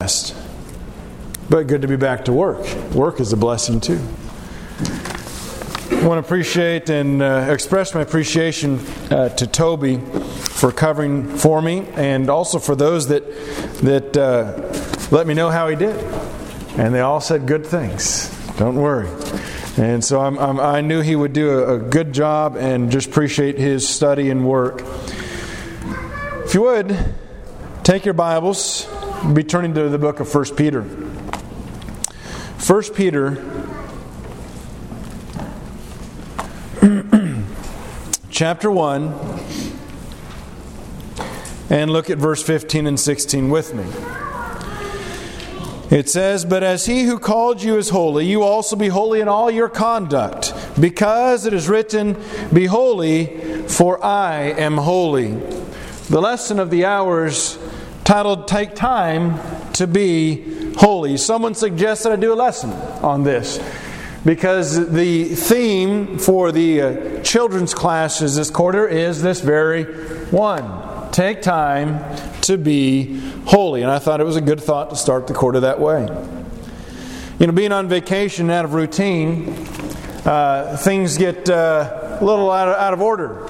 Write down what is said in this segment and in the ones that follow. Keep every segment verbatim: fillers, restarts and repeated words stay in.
fast. But good to be back to work. Work is a blessing too. I want to appreciate and uh, express my appreciation uh, to Toby for covering for me, and also for those that that uh, let me know how he did. And they all said good things. Don't worry. And so I'm, I'm, I knew he would do a, a good job, and just appreciate his study and work. If you would, take your Bibles, be turning to the book of First Peter. First Peter chapter one, and look at verse fifteen and sixteen with me. It says, "But as He who called you is holy, you also be holy in all your conduct, because it is written, 'Be holy, for I am holy.'" The lesson of the hour is titled, "Take Time to Be Holy." Someone suggested I do a lesson on this, because the theme for the uh, children's classes this quarter is this very one. Take time to be holy. And I thought it was a good thought to start the quarter that way. You know, being on vacation out of routine, uh, things get uh, a little out of, out of order.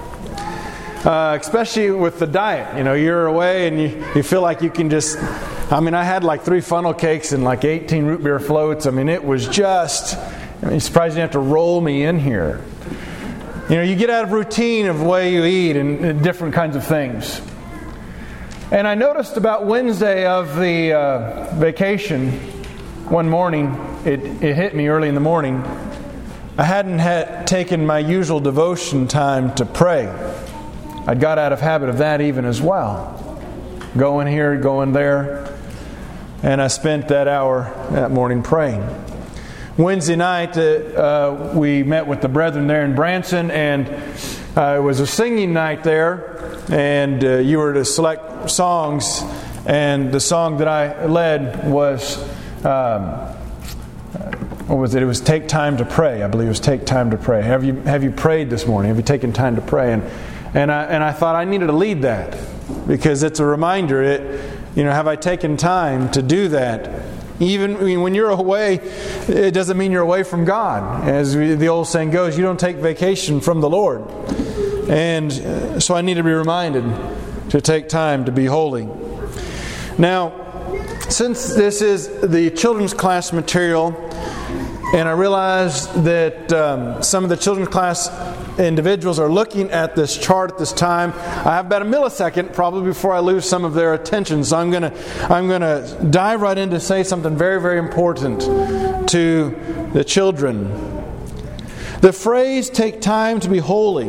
Uh, especially with the diet. You know, you're away and you, you feel like you can just... I mean, I had like three funnel cakes and like eighteen root beer floats. I mean, it was just... I mean, surprised you have to roll me in here. You know, you get out of routine of the way you eat and, and different kinds of things. And I noticed about Wednesday of the uh, vacation, one morning, it, it hit me early in the morning. I hadn't had taken my usual devotion time to pray. I got out of habit of that even as well. Going here, going there. And I spent that hour that morning praying. Wednesday night, uh, uh, we met with the brethren there in Branson, and uh, it was a singing night there, and uh, you were to select songs, and the song that I led was, um, what was it? It was "Take Time to Pray." I believe it was "Take Time to Pray." Have you have you prayed this morning? Have you taken time to pray? And and I and I thought I needed to lead that, because it's a reminder. It, you know, have I taken time to do that? Even I mean, when you're away, it doesn't mean you're away from God. As the old saying goes, you don't take vacation from the Lord. And so I need to be reminded to take time to be holy. Now, since this is the children's class material, and I realize that um, some of the children's class individuals are looking at this chart at this time, I have about a millisecond probably before I lose some of their attention. So I'm going to I'm going to dive right in to say something very, very important to the children. The phrase "take time to be holy"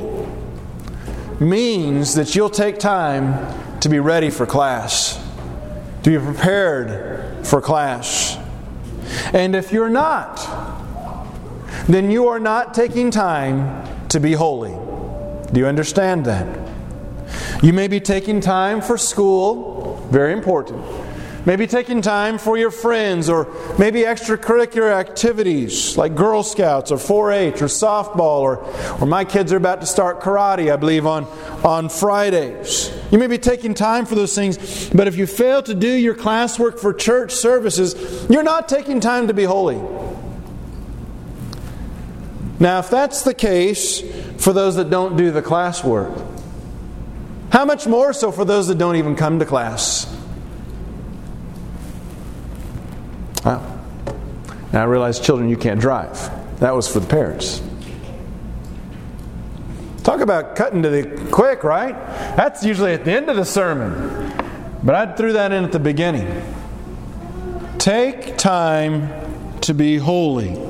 means that you'll take time to be ready for class, to be prepared for class. And if you're not, then you are not taking time to be holy. Do you understand that? You may be taking time for school, very important. Maybe taking time for your friends, or maybe extracurricular activities like Girl Scouts or four H or softball, or, or my kids are about to start karate, I believe, on, on Fridays. You may be taking time for those things, but if you fail to do your classwork for church services, you're not taking time to be holy. Now, if that's the case for those that don't do the classwork, how much more so for those that don't even come to class? Well, now I realize, children, you can't drive. That was for the parents. Talk about cutting to the quick, right? That's usually at the end of the sermon. But I threw that in at the beginning. Take time to be holy.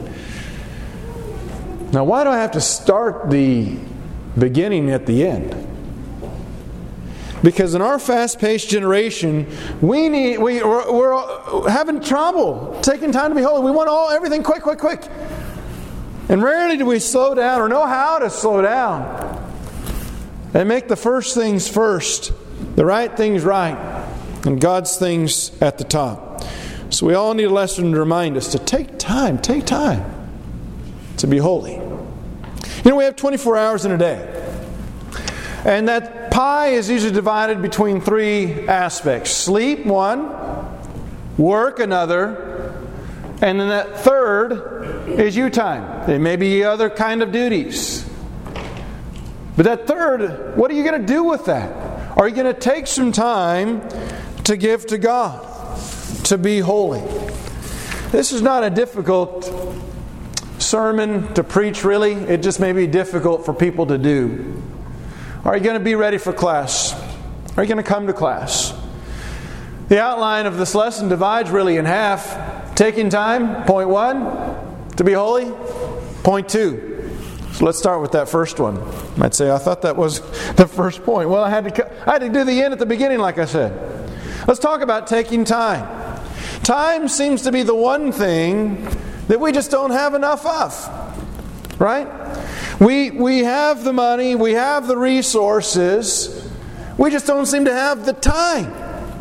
Now, why do I have to start the beginning at the end? Because in our fast-paced generation, we need we we're, we're having trouble taking time to be holy. We want all everything quick, quick, quick, and rarely do we slow down or know how to slow down and make the first things first, the right things right, and God's things at the top. So we all need a lesson to remind us to take time, take time to be holy. You know, we have twenty-four hours in a day. And that pie is usually divided between three aspects. Sleep, one. work another, and then that third is you time. There may be other kind of duties. But that third, what are you going to do with that? Are you going to take some time to give to God, to be holy? This is not a difficult sermon to preach, really. It just may be difficult for people to do. Are you going to be ready for class? Are you going to come to class? The outline of this lesson divides really in half. Taking time, point one, to be holy. Point two. So let's start with that first one. You might say, I thought that was the first point. Well, I had to I had to do the end at the beginning, like I said. Let's talk about taking time. Time seems to be the one thing that we just don't have enough of. Right? We we have the money, we have the resources, we just don't seem to have the time.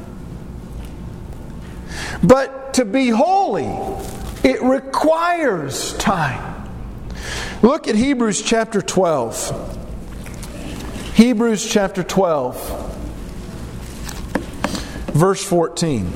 But to be holy, it requires time. Look at Hebrews chapter twelve. Hebrews chapter twelve, verse fourteen.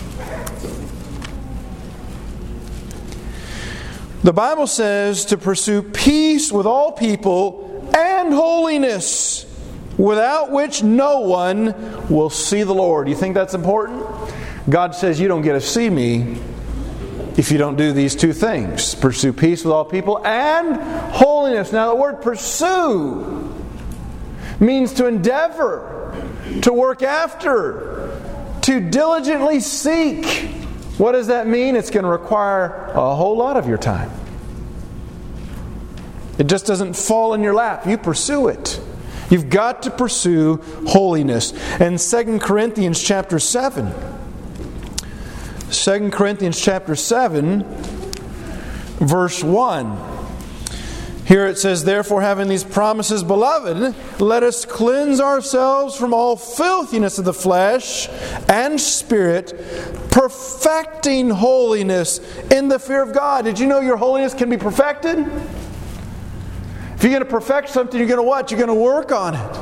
The Bible says to pursue peace with all people and holiness, without which no one will see the Lord. You think that's important? God says you don't get to see me if you don't do these two things. Pursue peace with all people and holiness. Now the word pursue means to endeavor, to work after, to diligently seek. What does that mean? It's going to require a whole lot of your time. It just doesn't fall in your lap. You pursue it. You've got to pursue holiness. And Second Corinthians chapter seven. Second Corinthians chapter seven, verse one. Here it says, therefore, having these promises, beloved, let us cleanse ourselves from all filthiness of the flesh and spirit, perfecting holiness in the fear of God. Did you know your holiness can be perfected? If you're going to perfect something, you're going to what? You're going to work on it.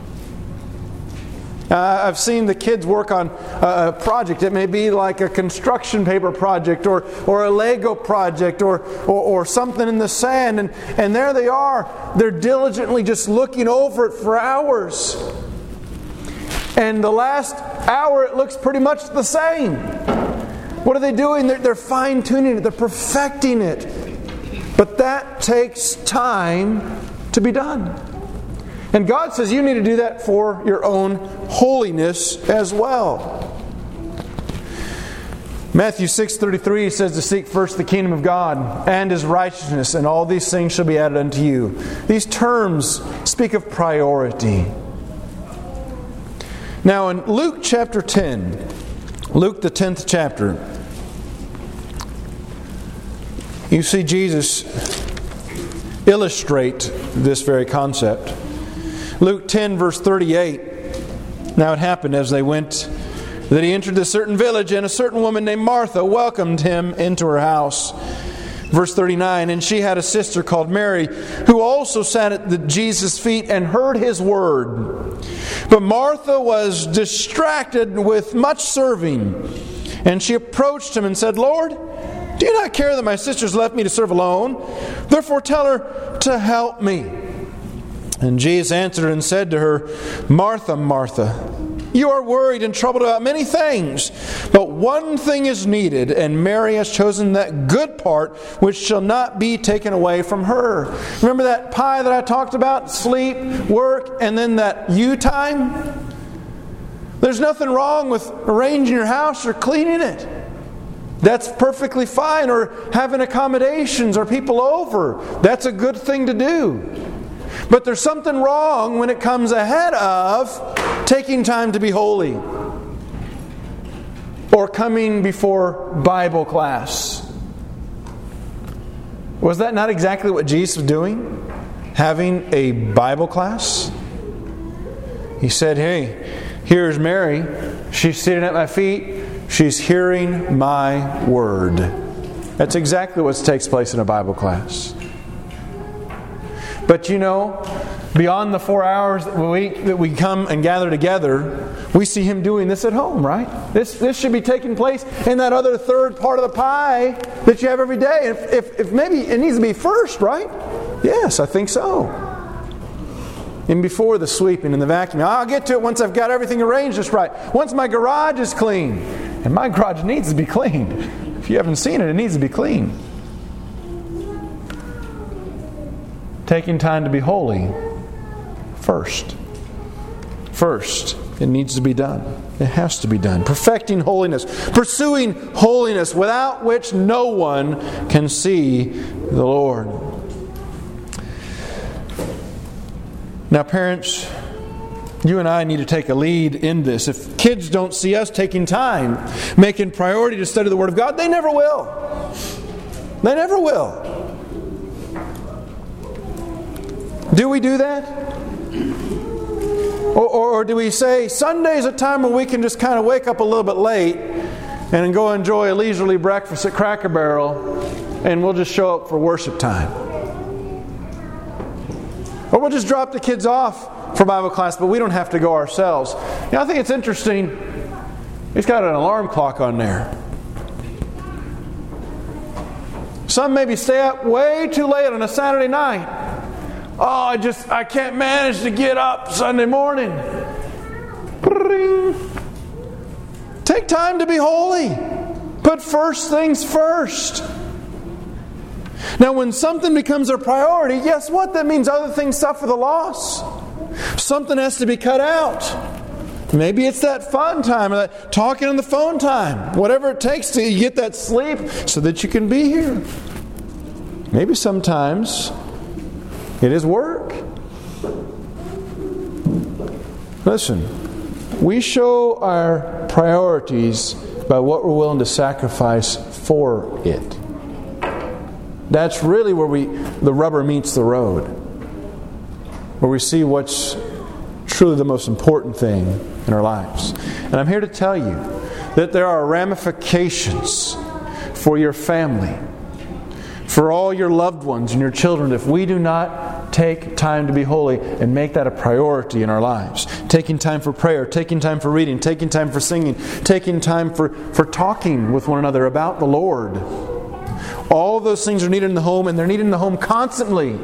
Uh, I've seen the kids work on a project. It may be like a construction paper project or, or a Lego project or, or, or something in the sand. And, and there they are. They're diligently just looking over it for hours. And the last hour it looks pretty much the same. What are they doing? They're, they're fine-tuning it. They're perfecting it. But that takes time to be done. And God says you need to do that for your own holiness as well. Matthew six thirty-three says to seek first the kingdom of God and His righteousness, and all these things shall be added unto you. These terms speak of priority. Now in Luke chapter ten, Luke the tenth chapter, you see Jesus illustrate this very concept. Luke ten, verse thirty-eight. Now it happened as they went that He entered a certain village, and a certain woman named Martha welcomed Him into her house. Verse thirty-nine, and she had a sister called Mary, who also sat at the Jesus' feet and heard His word. But Martha was distracted with much serving, and she approached Him and said, Lord, do you not care that my sister's left me to serve alone? Therefore tell her to help me. And Jesus answered and said to her, Martha, Martha, you are worried and troubled about many things, but one thing is needed, and Mary has chosen that good part which shall not be taken away from her. Remember that pie that I talked about? Sleep, work, and then that you time? There's nothing wrong with arranging your house or cleaning it. That's perfectly fine. Or having accommodations or people over. That's a good thing to do. But there's something wrong when it comes ahead of taking time to be holy or coming before Bible class. Was that not exactly what Jesus was doing? Having a Bible class? He said, hey, here's Mary. She's sitting at my feet. She's hearing my word. That's exactly what takes place in a Bible class. But you know, beyond the four hours that we, that we come and gather together, we see Him doing this at home, right? This this should be taking place in that other third part of the pie that you have every day. If, if, if maybe it needs to be first, right? Yes, I think so. And before the sweeping and the vacuuming, I'll get to it once I've got everything arranged just right. Once my garage is clean. And my garage needs to be cleaned. If you haven't seen it, it needs to be cleaned. Taking time to be holy first. First, it needs to be done. It has to be done. Perfecting holiness. Pursuing holiness, without which no one can see the Lord. Now, parents, you and I need to take a lead in this. If kids don't see us taking time, making priority to study the Word of God, they never will. They never will. Do we do that? Or, or, or do we say, Sunday's a time when we can just kind of wake up a little bit late and go enjoy a leisurely breakfast at Cracker Barrel, and we'll just show up for worship time? Or we'll just drop the kids off for Bible class, but we don't have to go ourselves. You know, I think it's interesting. It's got an alarm clock on there. Some maybe stay up way too late on a Saturday night. Oh, I just, I can't manage to get up Sunday morning. Take time to be holy. Put first things first. Now, when something becomes a priority, guess what? That means other things suffer the loss. Something has to be cut out. Maybe it's that fun time or that talking on the phone time. Whatever it takes to get that sleep so that you can be here. Maybe sometimes it is work. Listen, we show our priorities by what we're willing to sacrifice for it. That's really where we the rubber meets the road. Where we see what's truly the most important thing in our lives. And I'm here to tell you that there are ramifications for your family, for all your loved ones and your children, if we do not take time to be holy and make that a priority in our lives. Taking time for prayer, taking time for reading, taking time for singing, taking time for, for talking with one another about the Lord. All of those things are needed in the home, and they're needed in the home constantly.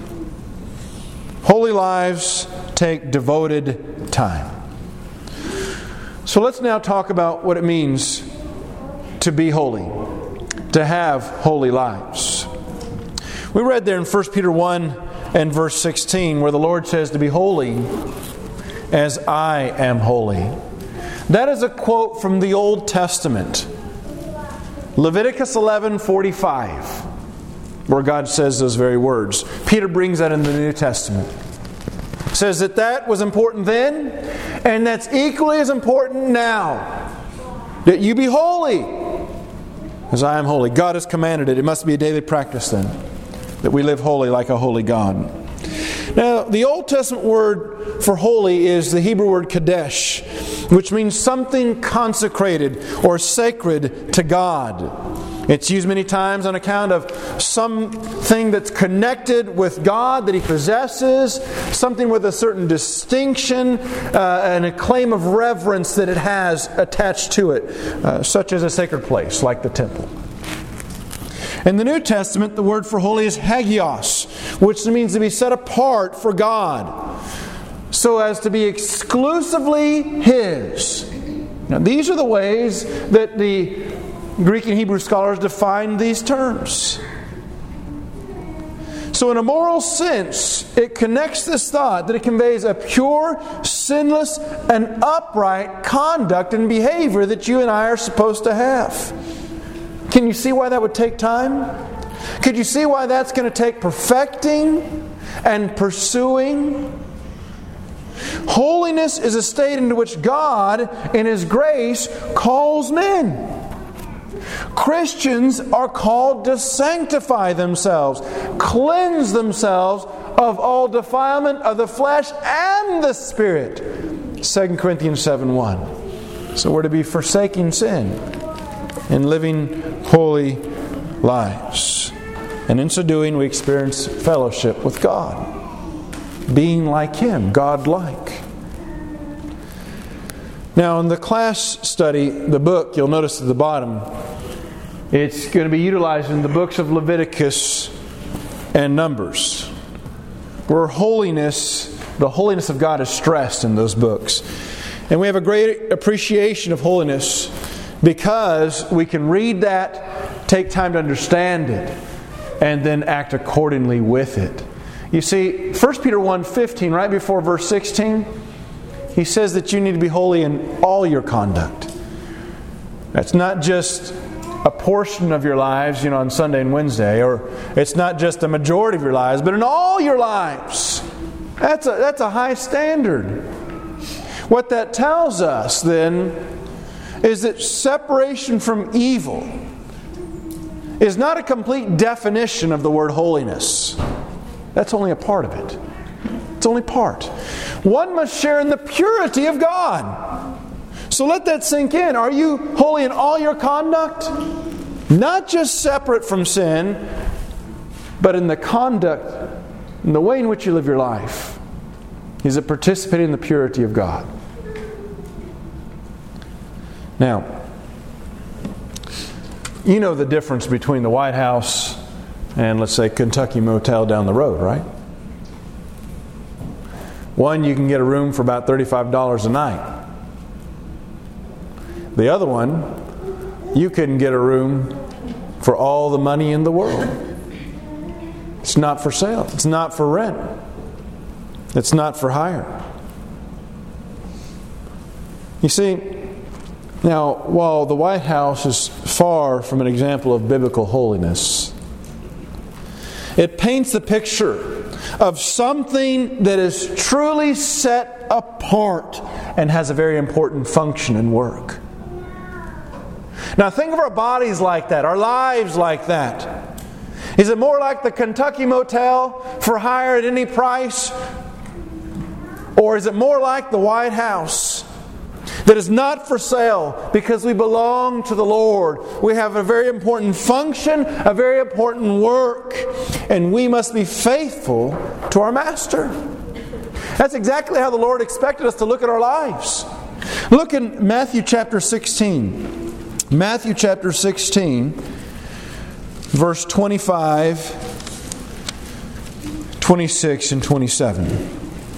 Holy lives take devoted time. So let's now talk about what it means to be holy, to have holy lives. We read there in First Peter one and verse sixteen where the Lord says to be holy as I am holy. That is a quote from the Old Testament. Leviticus eleven forty-five, where God says those very words. Peter brings that in the New Testament. Says that that was important then, and that's equally as important now. That you be holy, as I am holy. God has commanded it. It must be a daily practice then, that we live holy like a holy God. Now, the Old Testament word for holy is the Hebrew word kadesh, which means something consecrated or sacred to God. It's used many times on account of something that's connected with God that He possesses, something with a certain distinction uh, and a claim of reverence that it has attached to it, uh, such as a sacred place like the temple. In the New Testament, the word for holy is hagios, which means to be set apart for God, so as to be exclusively His. Now, these are the ways that the Greek and Hebrew scholars define these terms. So in a moral sense, it connects this thought that it conveys a pure, sinless, and upright conduct and behavior that you and I are supposed to have. Can you see why that would take time? Could you see why that's going to take perfecting and pursuing? Holiness is a state into which God, in His grace, calls men. Christians are called to sanctify themselves, cleanse themselves of all defilement of the flesh and the spirit. Second Corinthians seven one. So we're to be forsaking sin and living holy lives. And in so doing, we experience fellowship with God. being like Him, God-like. Now, in the class study, the book, you'll notice at the bottom, it's going to be utilized in the books of Leviticus and Numbers, where holiness, the holiness of God is stressed in those books. And we have a great appreciation of holiness because we can read that, take time to understand it, and then act accordingly with it. You see, First Peter one fifteen, right before verse sixteen, he says that you need to be holy in all your conduct. That's not just a portion of your lives, you know, on Sunday and Wednesday, or it's not just a majority of your lives, but in all your lives. That's a, that's a high standard. What that tells us, then, is that separation from evil is not a complete definition of the word holiness. That's only a part of it. It's only part. One must share in the purity of God. So let that sink in. Are you holy in all your conduct? Not just separate from sin, but in the conduct, in the way in which you live your life. Is it participating in the purity of God? Now, you know the difference between the White House and, let's say, Kentucky Motel down the road, right? One, you can get a room for about thirty-five dollars a night. The other one, you couldn't get a room for all the money in the world. It's not for sale. It's not for rent. It's not for hire. You see, now, while the White House is far from an example of biblical holiness, it paints the picture of something that is truly set apart and has a very important function and work. Now think of our bodies like that, our lives like that. Is it more like the Kentucky Motel for hire at any price? Or is it more like the White House that is not for sale because we belong to the Lord? We have a very important function, a very important work, and we must be faithful to our Master. That's exactly how the Lord expected us to look at our lives. Look in Matthew chapter sixteen. Matthew chapter sixteen, verse twenty-five, twenty-six, and twenty-seven.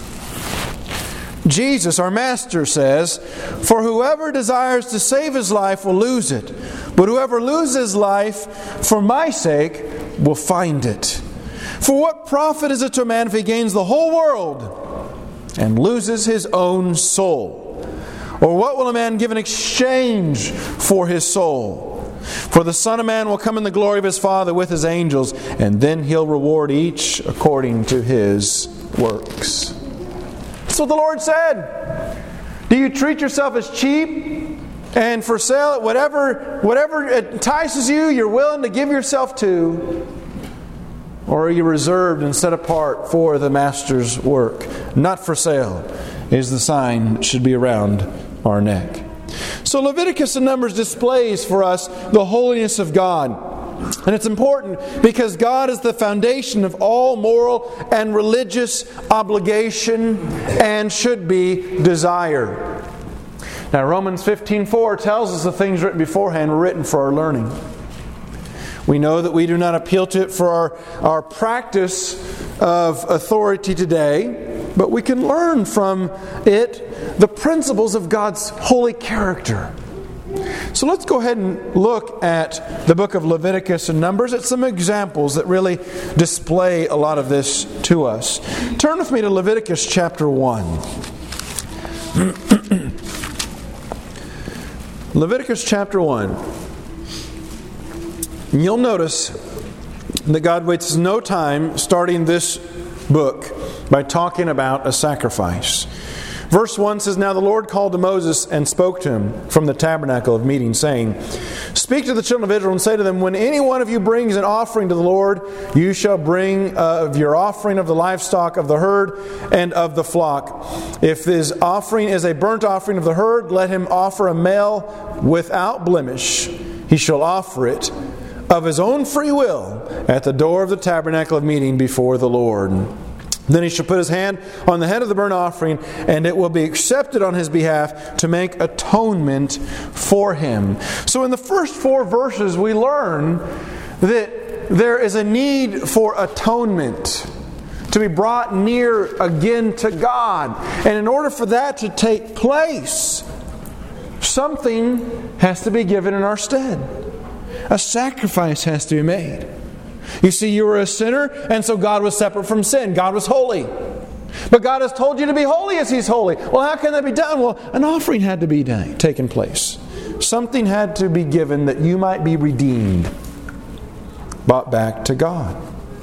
Jesus, our Master, says, "For whoever desires to save his life will lose it, but whoever loses his life for my sake will find it. For what profit is it to a man if he gains the whole world and loses his own soul? Or what will a man give in exchange for his soul? For the Son of Man will come in the glory of his Father with his angels, and then he'll reward each according to his works." That's what the Lord said. Do you treat yourself as cheap and for sale at whatever, whatever entices you, you're willing to give yourself to? Or are you reserved and set apart for the Master's work? Not for sale is the sign that should be around our neck. So Leviticus and Numbers displays for us the holiness of God. And it's important because God is the foundation of all moral and religious obligation and should be desired. Now Romans fifteen four tells us the things written beforehand were written for our learning. We know that we do not appeal to it for our, our practice of authority today, but we can learn from it the principles of God's holy character. So let's go ahead and look at the book of Leviticus and Numbers at some examples that really display a lot of this to us. Turn with me to Leviticus chapter one. Leviticus chapter one. And you'll notice that God wastes no time starting this book by talking about a sacrifice. Verse one says, "Now the Lord called to Moses and spoke to him from the tabernacle of meeting, saying, Speak to the children of Israel and say to them, When any one of you brings an offering to the Lord, you shall bring uh, of your offering of the livestock of the herd and of the flock. If his offering is a burnt offering of the herd, let him offer a male without blemish. He shall offer it of his own free will at the door of the tabernacle of meeting before the Lord." Then he shall put his hand on the head of the burnt offering, and it will be accepted on his behalf to make atonement for him. So in the first four verses we learn that there is a need for atonement, to be brought near again to God. And in order for that to take place, something has to be given in our stead. A sacrifice has to be made. You see, you were a sinner, and so God was separate from sin. God was holy. But God has told you to be holy as He's holy. Well, how can that be done? Well, an offering had to be done, taken place. Something had to be given that you might be redeemed, brought back to God.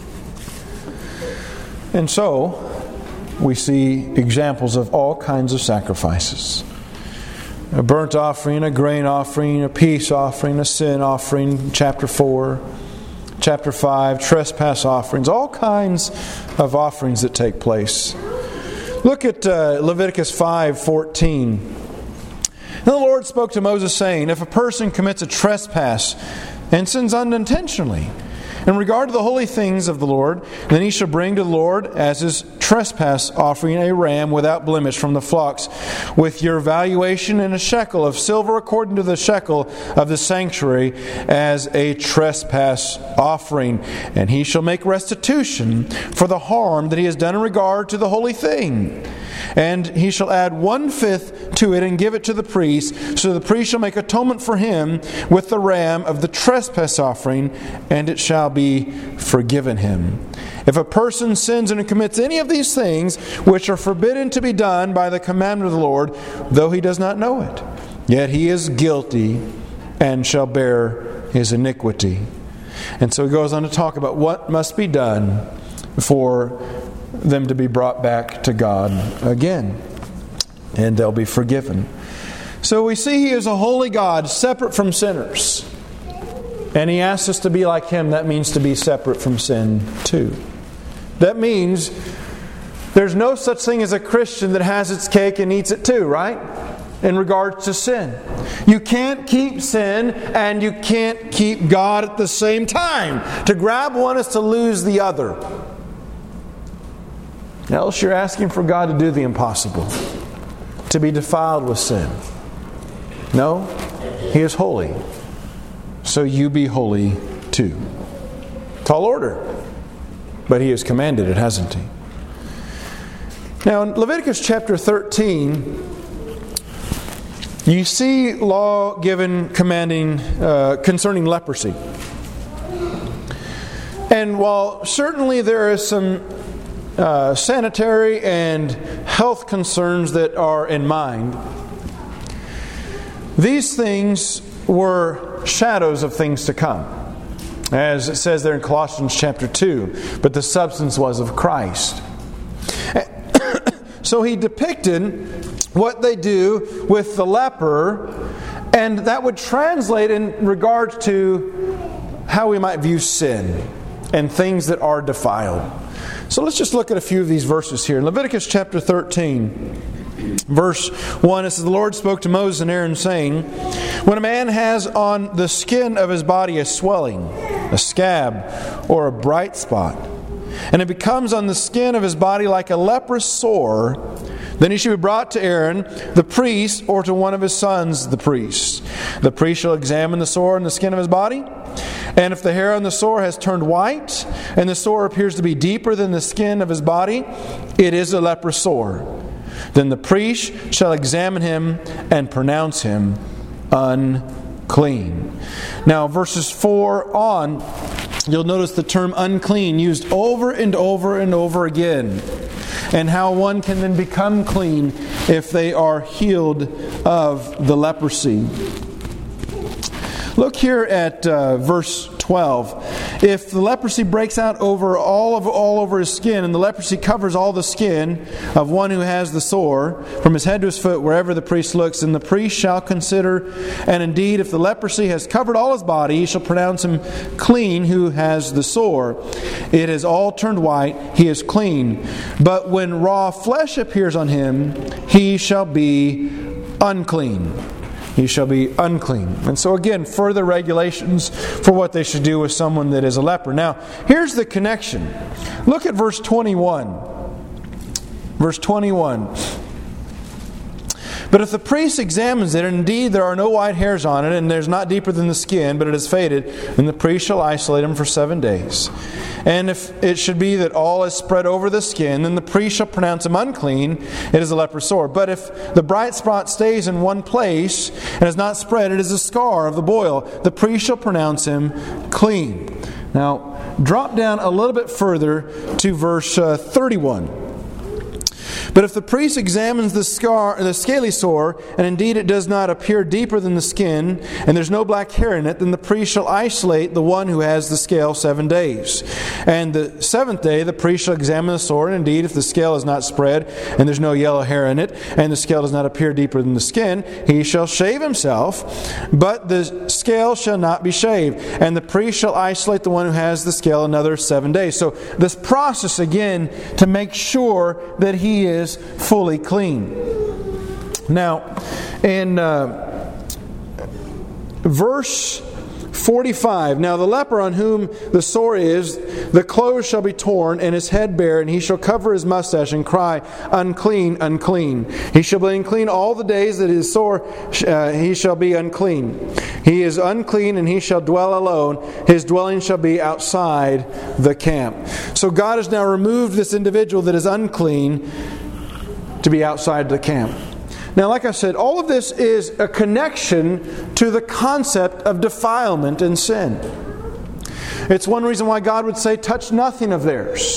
And so, we see examples of all kinds of sacrifices. A burnt offering, a grain offering, a peace offering, a sin offering, chapter four. Chapter five, trespass offerings, all kinds of offerings that take place. Look at uh, Leviticus five fourteen. And the Lord spoke to Moses, saying, if a person commits a trespass and sins unintentionally in regard to the holy things of the Lord, then he shall bring to the Lord as his trespass offering a ram without blemish from the flocks, with your valuation in a shekel of silver according to the shekel of the sanctuary as a trespass offering. And he shall make restitution for the harm that he has done in regard to the holy thing. And he shall add one-fifth to it and give it to the priest, so the priest shall make atonement for him with the ram of the trespass offering, and it shall be forgiven him. If a person sins and commits any of these things, which are forbidden to be done by the commandment of the Lord, though he does not know it, yet he is guilty and shall bear his iniquity. And so he goes on to talk about what must be done for them to be brought back to God again. And they'll be forgiven. So we see He is a holy God, separate from sinners. And He asks us to be like Him. That means to be separate from sin too. That means there's no such thing as a Christian that has its cake and eats it too, right? In regards to sin. You can't keep sin and you can't keep God at the same time. To grab one is to lose the other. Else you're asking for God to do the impossible. To be defiled with sin. No, He is holy. So you be holy too. Tall order. But He has commanded it, hasn't He? Now in Leviticus chapter thirteen, you see law given commanding uh, concerning leprosy. And while certainly there is some uh, sanitary and health concerns that are in mind, these things were shadows of things to come. As it says there in Colossians chapter two, but the substance was of Christ. So he depicted what they do with the leper, and that would translate in regard to how we might view sin and things that are defiled. So let's just look at a few of these verses here. In Leviticus chapter thirteen, verse one, it says, the Lord spoke to Moses and Aaron, saying, when a man has on the skin of his body a swelling, a scab, or a bright spot, and it becomes on the skin of his body like a leprous sore, then he shall be brought to Aaron, the priest, or to one of his sons, the priest. The priest shall examine the sore in the skin of his body, and if the hair on the sore has turned white, and the sore appears to be deeper than the skin of his body, it is a leprous sore. Then the priest shall examine him and pronounce him unclean. Now, verses four on, you'll notice the term unclean used over and over and over again. And how one can then become clean if they are healed of the leprosy. Look here at uh, verse twelve. If the leprosy breaks out over all of all over his skin, and the leprosy covers all the skin of one who has the sore, from his head to his foot, wherever the priest looks, then the priest shall consider, and indeed, if the leprosy has covered all his body, he shall pronounce him clean who has the sore. It has all turned white, he is clean. But when raw flesh appears on him, he shall be unclean. He shall be unclean. And so again, further regulations for what they should do with someone that is a leper. Now, here's the connection. Look at verse twenty-one. Verse twenty-one. But if the priest examines it, and indeed there are no white hairs on it, and there's not deeper than the skin, but it is faded, then the priest shall isolate him for seven days. And if it should be that all is spread over the skin, then the priest shall pronounce him unclean. It is a leprous sore. But if the bright spot stays in one place and is not spread, it is a scar of the boil. The priest shall pronounce him clean. Now, drop down a little bit further to verse uh, thirty-one. But if the priest examines the scar, the scaly sore, and indeed it does not appear deeper than the skin, and there's no black hair in it, then the priest shall isolate the one who has the scale seven days. And the seventh day the priest shall examine the sore, and indeed if the scale is not spread, and there's no yellow hair in it, and the scale does not appear deeper than the skin, he shall shave himself, but the scale shall not be shaved. And the priest shall isolate the one who has the scale another seven days. So this process again to make sure that he is fully clean. Now, in uh, verse forty-five, now the leper on whom the sore is, the clothes shall be torn, and his head bare, and he shall cover his mustache and cry, unclean, unclean. He shall be unclean all the days that his sore, uh, he shall be unclean. He is unclean, and he shall dwell alone. His dwelling shall be outside the camp. So God has now removed this individual that is unclean to be outside the camp. Now, like I said, all of this is a connection to the concept of defilement and sin. It's one reason why God would say, touch nothing of theirs.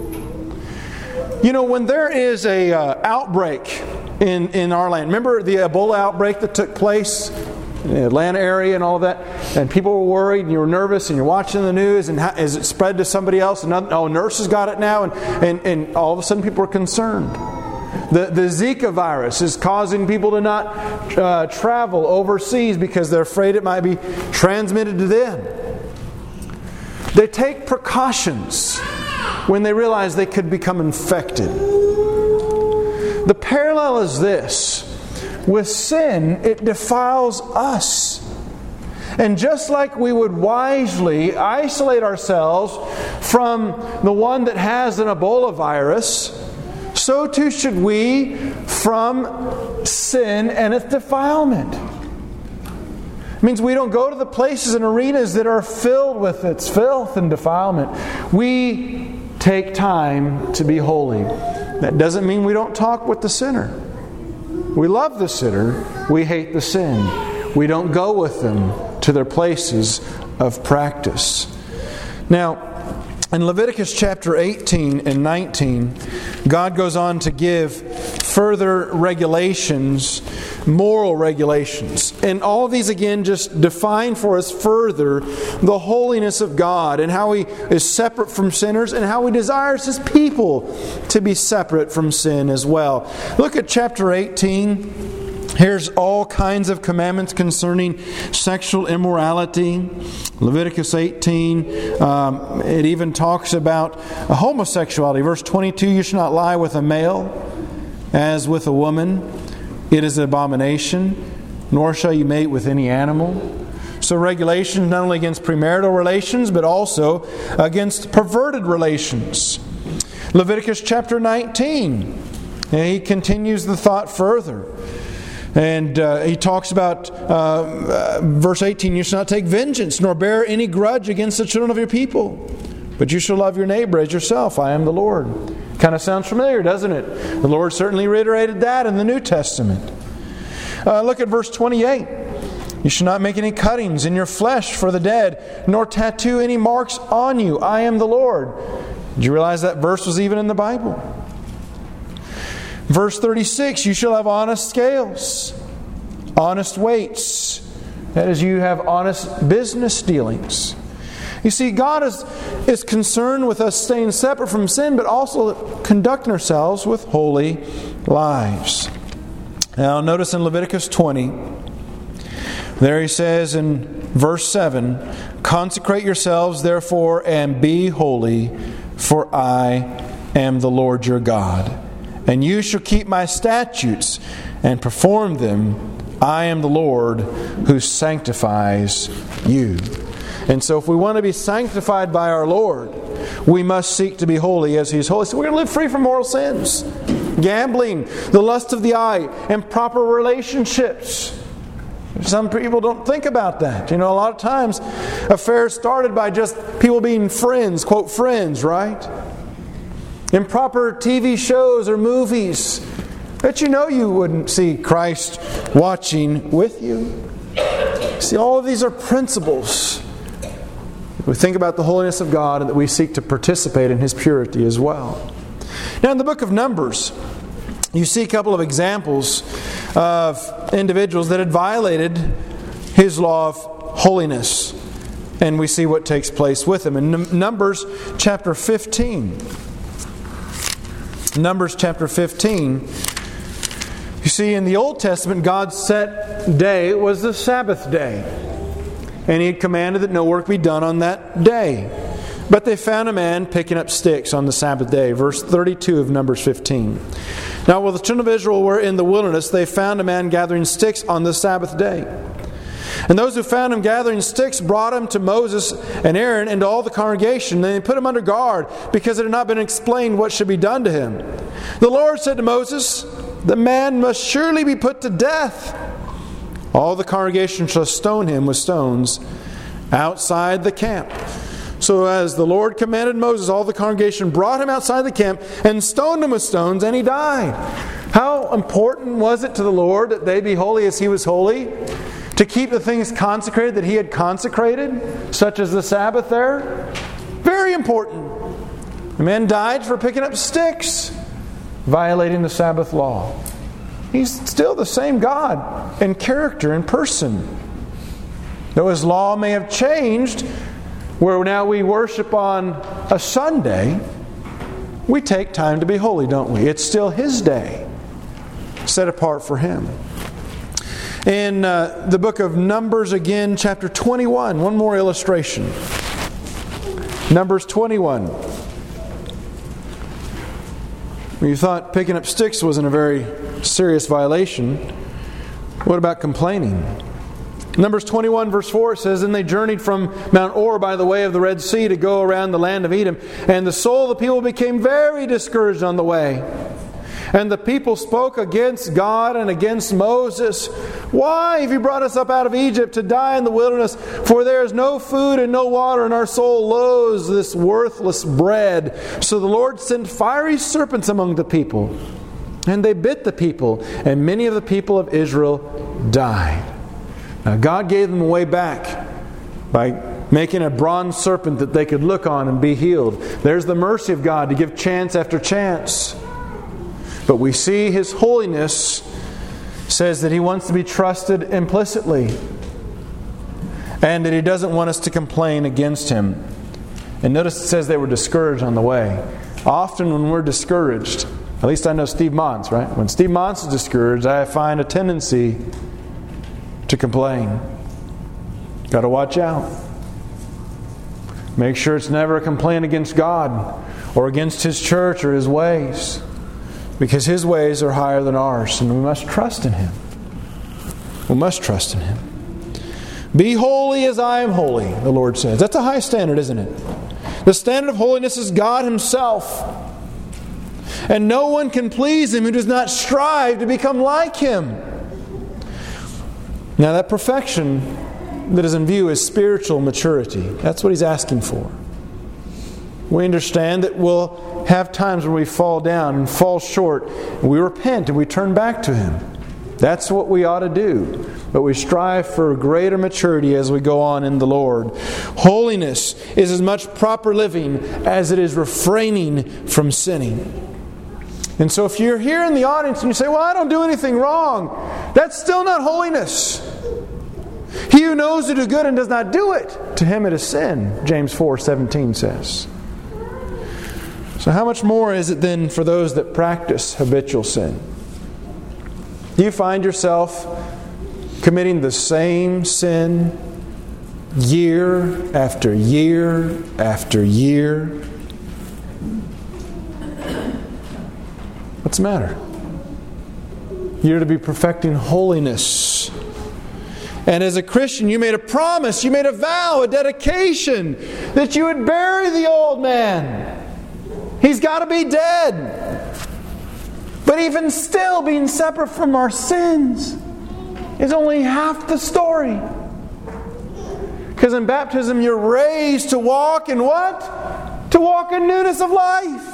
You know, when there is a uh, outbreak in, in our land, remember the Ebola outbreak that took place in the Atlanta area and all of that, and people were worried and you were nervous and you're watching the news, and how, is it spread to somebody else? And oh, nurses got it now, and, and, and all of a sudden people are concerned. The, the Zika virus is causing people to not uh, travel overseas because they're afraid it might be transmitted to them. They take precautions when they realize they could become infected. The parallel is this. With sin, it defiles us. And just like we would wisely isolate ourselves from the one that has an Ebola virus, so too should we from sin and its defilement. It means we don't go to the places and arenas that are filled with its filth and defilement. We take time to be holy. That doesn't mean we don't talk with the sinner. We love the sinner. We hate the sin. We don't go with them to their places of practice. Now, in Leviticus chapter eighteen and nineteen, God goes on to give further regulations, moral regulations. And all of these again just define for us further the holiness of God and how He is separate from sinners and how He desires His people to be separate from sin as well. Look at chapter eighteen. Here's all kinds of commandments concerning sexual immorality. Leviticus eighteen, um, it even talks about homosexuality. Verse twenty-two, you shall not lie with a male as with a woman. It is an abomination. Nor shall you mate with any animal. So regulations not only against premarital relations, but also against perverted relations. Leviticus chapter nineteen, and he continues the thought further. And uh, he talks about, uh, uh, verse eighteen, you shall not take vengeance, nor bear any grudge against the children of your people. But you shall love your neighbor as yourself. I am the Lord. Kind of sounds familiar, doesn't it? The Lord certainly reiterated that in the New Testament. Uh, look at verse twenty-eight. You shall not make any cuttings in your flesh for the dead, nor tattoo any marks on you. I am the Lord. Did you realize that verse was even in the Bible? Verse thirty-six, you shall have honest scales, honest weights. That is, you have honest business dealings. You see, God is, is concerned with us staying separate from sin, but also conducting ourselves with holy lives. Now, notice in Leviticus twenty, there he says in verse seven, consecrate yourselves, therefore, and be holy, for I am the Lord your God. And you shall keep my statutes and perform them. I am the Lord who sanctifies you. And so if we want to be sanctified by our Lord, we must seek to be holy as He is holy. So we're going to live free from mortal sins. gambling, the lust of the eye, improper relationships. Some people don't think about that. You know, a lot of times affairs started by just people being friends, quote, friends, right? Improper T V shows or movies that you know you wouldn't see Christ watching with you. See, all of these are principles. We think about the holiness of God and that we seek to participate in His purity as well. Now in the book of Numbers, you see a couple of examples of individuals that had violated His law of holiness. And we see what takes place with them. In Numbers chapter fifteen. Numbers chapter fifteen. You see, in the Old Testament, God's set day was the Sabbath day. And He had commanded that no work be done on that day. But they found a man picking up sticks on the Sabbath day. Verse thirty-two of Numbers fifteen. Now, while the children of Israel were in the wilderness, they found a man gathering sticks on the Sabbath day. And those who found him gathering sticks brought him to Moses and Aaron and to all the congregation. And they put him under guard because it had not been explained what should be done to him. The Lord said to Moses, "The man must surely be put to death. All the congregation shall stone him with stones outside the camp." So as the Lord commanded Moses, all the congregation brought him outside the camp and stoned him with stones, and he died. How important was it to the Lord that they be holy as He was holy? To keep the things consecrated that He had consecrated, such as the Sabbath there? Very important. The man died for picking up sticks, violating the Sabbath law. He's still the same God in character and person. Though His law may have changed, where now we worship on a Sunday, we take time to be holy, don't we? It's still His day, set apart for Him. In uh, the book of Numbers again, chapter twenty-one, one more illustration. Numbers twenty-one. You thought picking up sticks wasn't a very serious violation. What about complaining? Numbers twenty-one verse four says, "And they journeyed from Mount Or by the way of the Red Sea to go around the land of Edom. And the soul of the people became very discouraged on the way. And the people spoke against God and against Moses. 'Why have you brought us up out of Egypt to die in the wilderness? For there is no food and no water, and our soul loathes this worthless bread.' So the Lord sent fiery serpents among the people, and they bit the people, and many of the people of Israel died." Now God gave them a way back by making a bronze serpent that they could look on and be healed. There's the mercy of God to give chance after chance. But we see His holiness says that He wants to be trusted implicitly, and that He doesn't want us to complain against Him. And notice it says they were discouraged on the way. Often when we're discouraged, at least I know Steve Mons, right? When Steve Mons is discouraged, I find a tendency to complain. Got to watch out. Make sure it's never a complaint against God or against His church or His ways. Because His ways are higher than ours, and we must trust in Him. We must trust in Him. "Be holy as I am holy," the Lord says. That's a high standard, isn't it? The standard of holiness is God Himself. And no one can please Him who does not strive to become like Him. Now that perfection that is in view is spiritual maturity. That's what He's asking for. We understand that we'll have times where we fall down and fall short, and we repent and we turn back to Him. That's what we ought to do. But we strive for greater maturity as we go on in the Lord. Holiness is as much proper living as it is refraining from sinning. And so if you're here in the audience and you say, "Well, I don't do anything wrong," that's still not holiness. He who knows to do good and does not do it, to him it is sin, James four seventeen says. So how much more is it then for those that practice habitual sin? Do you find yourself committing the same sin year after year after year? What's the matter? You're to be perfecting holiness. And as a Christian, you made a promise, you made a vow, a dedication, that you would bury the old man. He's got to be dead. But even still, being separate from our sins is only half the story. Because in baptism, you're raised to walk in what? To walk in newness of life.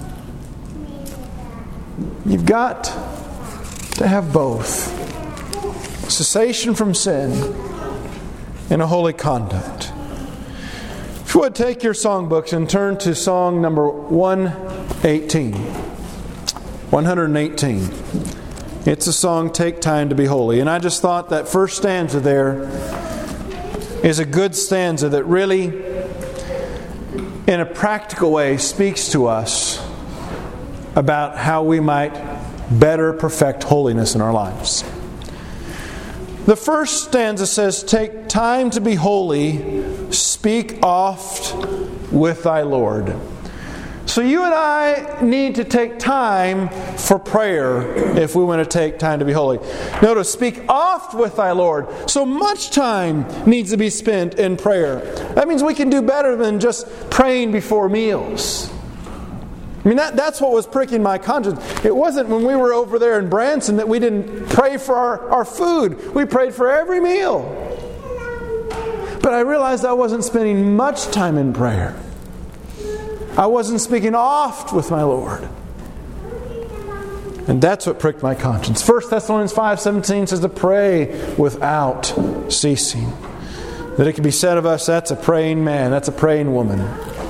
You've got to have both. Cessation from sin and a holy conduct. If you would take your songbooks and turn to song number one eighteen. one eighteen. It's a song, Take Time to Be Holy. And I just thought that first stanza there is a good stanza that really, in a practical way, speaks to us about how we might better perfect holiness in our lives. The first stanza says, take time to be holy, speak oft with thy Lord. So you and I need to take time for prayer if we want to take time to be holy. Notice, speak oft with thy Lord. So much time needs to be spent in prayer. That means we can do better than just praying before meals. I mean, that, that's what was pricking my conscience. It wasn't when we were over there in Branson that we didn't pray for our, our food. We prayed for every meal. But I realized I wasn't spending much time in prayer. I wasn't speaking oft with my Lord. And that's what pricked my conscience. First Thessalonians five seventeen says to pray without ceasing. That it can be said of us, that's a praying man, that's a praying woman.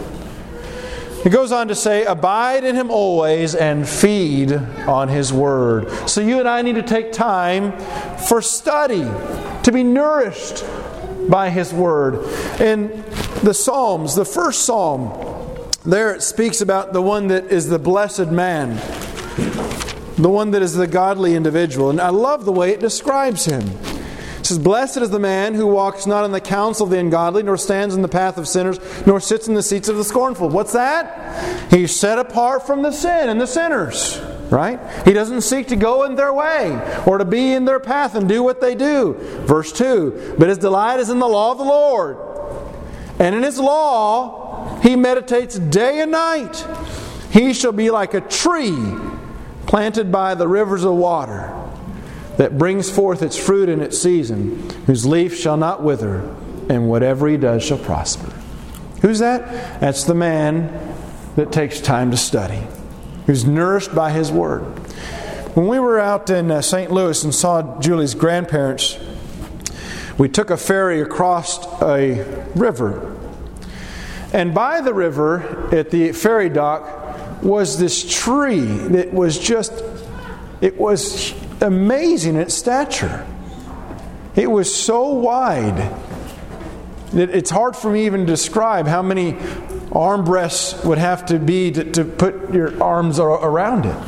It goes on to say, abide in Him always and feed on His Word. So you and I need to take time for study, to be nourished by His Word. In the Psalms, the first Psalm, there it speaks about the one that is the blessed man, the one that is the godly individual. And I love the way it describes him. It says, blessed is the man who walks not in the counsel of the ungodly, nor stands in the path of sinners, nor sits in the seats of the scornful. What's that? He's set apart from the sin and the sinners. Right? He doesn't seek to go in their way or to be in their path and do what they do. Verse two, but his delight is in the law of the Lord. And in His law he meditates day and night. He shall be like a tree planted by the rivers of water, that brings forth its fruit in its season, whose leaf shall not wither, and whatever he does shall prosper. Who's that? That's the man that takes time to study, who's nourished by His Word. When we were out in uh, Saint Louis and saw Julie's grandparents, we took a ferry across a river. And by the river, at the ferry dock, was this tree that was just, it was amazing in its stature. It was so wide that it's hard for me even to describe how many armrests would have to be to, to put your arms around it.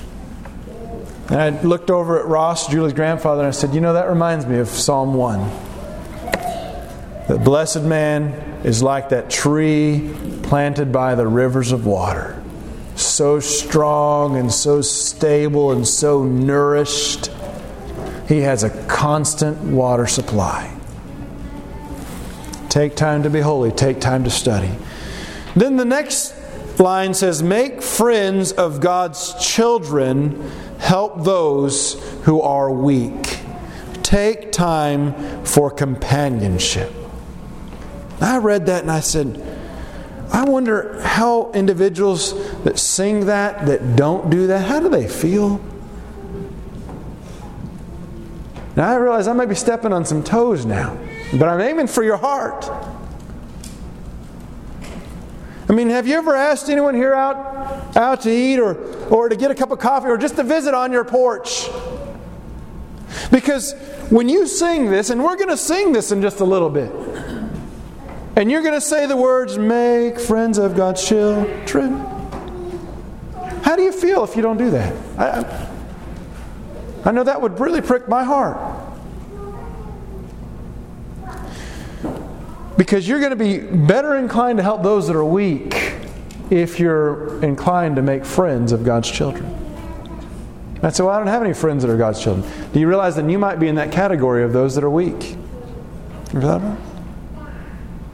And I looked over at Ross, Julie's grandfather, and I said, you know, that reminds me of Psalm one. The blessed man is like that tree planted by the rivers of water. So strong and so stable and so nourished. He has a constant water supply. Take time to be holy. Take time to study. Then the next line says, make friends of God's children. Help those who are weak. Take time for companionship. I read that and I said, I wonder how individuals that sing that, that don't do that, how do they feel? Now I realize I might be stepping on some toes now, but I'm aiming for your heart. I mean, have you ever asked anyone here out, out to eat or, or to get a cup of coffee or just to visit on your porch? Because when you sing this, and we're going to sing this in just a little bit, and you're going to say the words, make friends of God's children. How do you feel if you don't do that? I, I know that would really prick my heart. Because you're going to be better inclined to help those that are weak if you're inclined to make friends of God's children. I said, well, I don't have any friends that are God's children. Do you realize that you might be in that category of those that are weak? You ever thought about it?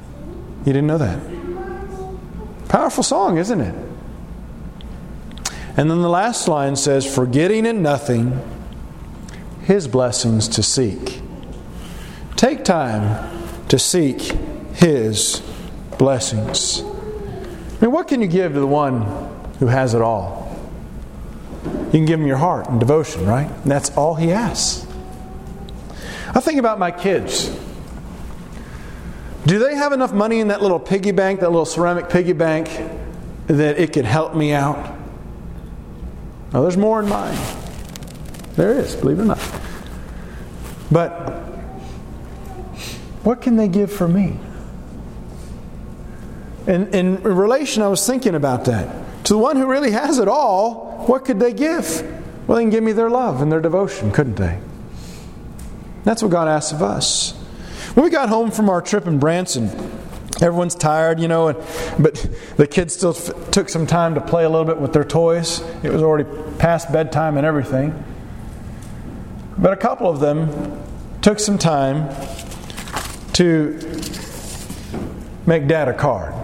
You didn't know that. Powerful song, isn't it? And then the last line says, forgetting in nothing His blessings to seek. Take time to seek His blessings. I mean, what can you give to the one who has it all? You can give Him your heart and devotion, right? And that's all He asks. I think about my kids. Do they have enough money in that little piggy bank, that little ceramic piggy bank, that it could help me out? Now, there's more in mine. There is, believe it or not. But what can they give for me? In, in relation, I was thinking about that. To the one who really has it all, what could they give? Well, they can give me their love and their devotion, couldn't they? That's what God asks of us. When we got home from our trip in Branson, everyone's tired, you know, and, but the kids still f- took some time to play a little bit with their toys. It was already past bedtime and everything. But a couple of them took some time to make Dad a card.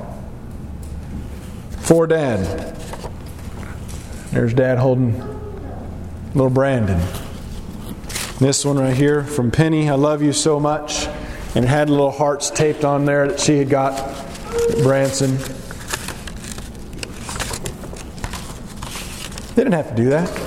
For Dad. There's Dad holding little Brandon. This one right here from Penny, I love you so much. And it had little hearts taped on there that she had got at Branson. They didn't have to do that.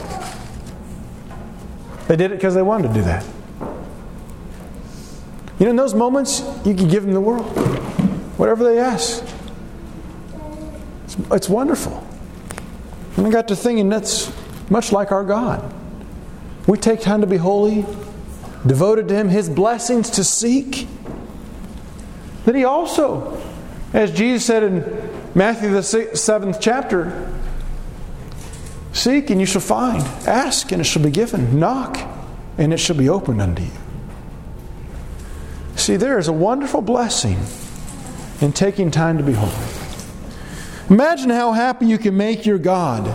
They did it because they wanted to do that. You know, in those moments, you can give them the world. Whatever they ask. It's, it's wonderful. And I got to thinking, that's much like our God. We take time to be holy, devoted to Him, His blessings to seek. That He also, as Jesus said in Matthew the seventh chapter, seek and you shall find. Ask and it shall be given. Knock and it shall be opened unto you. See, there is a wonderful blessing in taking time to be holy. Imagine how happy you can make your God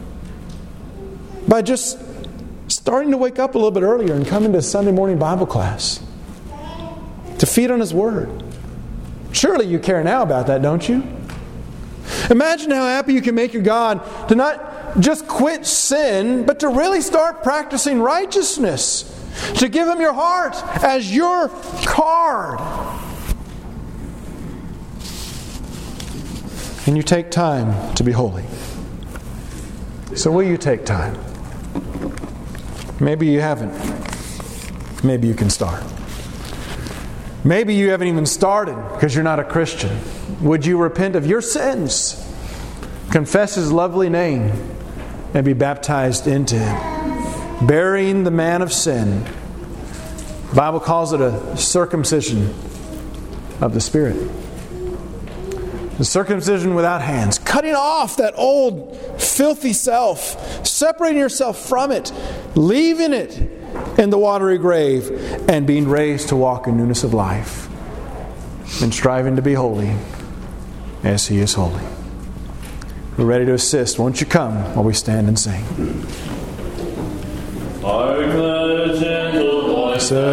by just starting to wake up a little bit earlier and coming to Sunday morning Bible class to feed on His Word. Surely you care now about that, don't you? Imagine how happy you can make your God to not just quit sin, but to really start practicing righteousness. To give Him your heart as your card. And you take time to be holy. So will you take time? Maybe you haven't. Maybe you can start. Maybe you haven't even started because you're not a Christian. Would you repent of your sins, confess His lovely name, and be baptized into Him, burying the man of sin? The Bible calls it a circumcision of the Spirit. The circumcision without hands. Cutting off that old filthy self. Separating yourself from it. Leaving it in the watery grave. And being raised to walk in newness of life. And striving to be holy as He is holy. We're ready to assist. Won't you come while we stand and sing? Hark the gentle voice.